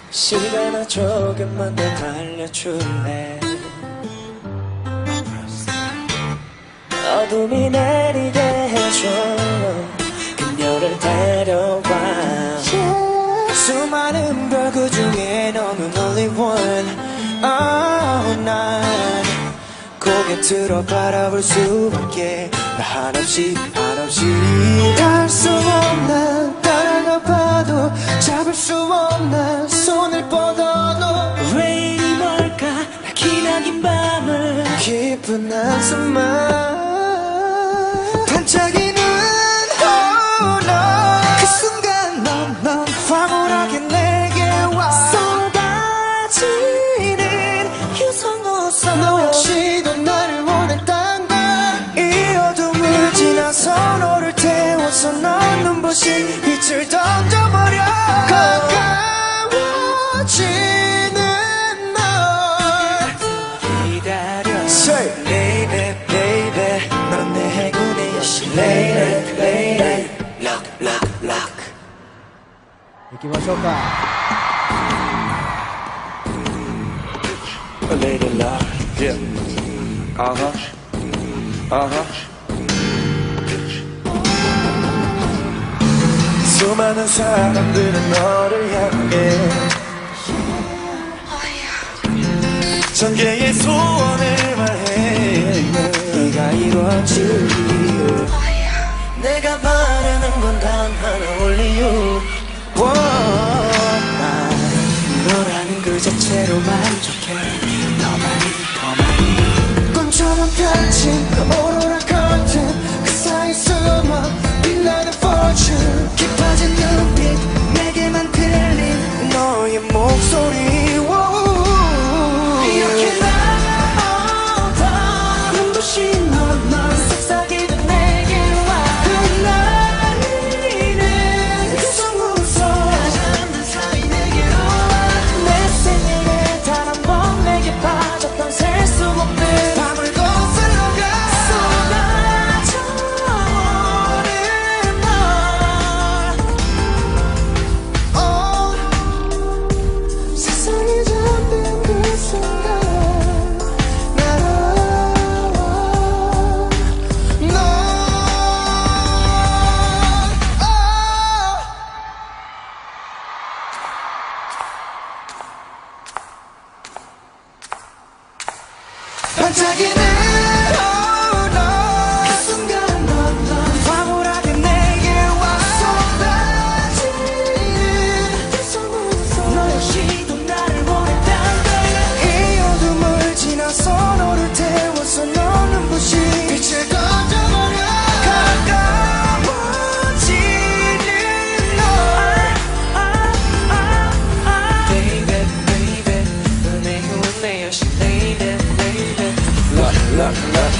시간아 조금만 더 달려줄래. 어둠이 내리게 해줘. 그녀를 데려와. 수많은 별 그 중에 너는 only one. 난 고개 들어 바라볼 수밖에. 나 한없이 닿을 수 없는 따라가 봐도 잡을 수 없는 손을 뻗어도 왜 이리 멀까 나 기나긴 밤을. 깊은 한숨만 반짝이는 그 순간 넌 황홀하게 내게 와. 쏟아지는 유성우성 너 역시도 나를 원했단다. 이 어둠을 지나서 너를 태워서 넌 눈부신 빛을 던져버려. 가까워지는 널 기다려. Say baby baby 넌 내 행운의 여신. Lady lady lock lock lock. 行きましょうか。 Lady lock yeah 수많은 사람들은 너를 향해 전개의 소원을 말해. 네가 이루어지길. 내가 바라는 건 단 하나 only you. 너라는 그 자체로 만족해. 더 많이 꿈처럼 펼친 오로라 커튼 그 사이 숨어 빛나는 fortune. 깊어진 눈빛 내게만 들린 너의 목소리. 이렇게 나보다 눈부신 넌 속삭이는 내게 와. 흩날리는 유성우성 가장 사이 내게로 와. 내 생일에 단 한 번 내게 빠졌던 셀 수 없는 밤을 거슬러 가. 쏟아져오는 널 세상이 잠든 그 순간 반짝이는 그 순간 넌 황홀하게 내게 와. 쏟아지는 유성우성 너 역시도 나를 원했단다. 이 어둠을 지나서 너를 태워서 넌 눈부신 빛을 던져버려. 가까워지는 널 Baby baby 넌 내 행운의 여신. Lady lady Lock lock lock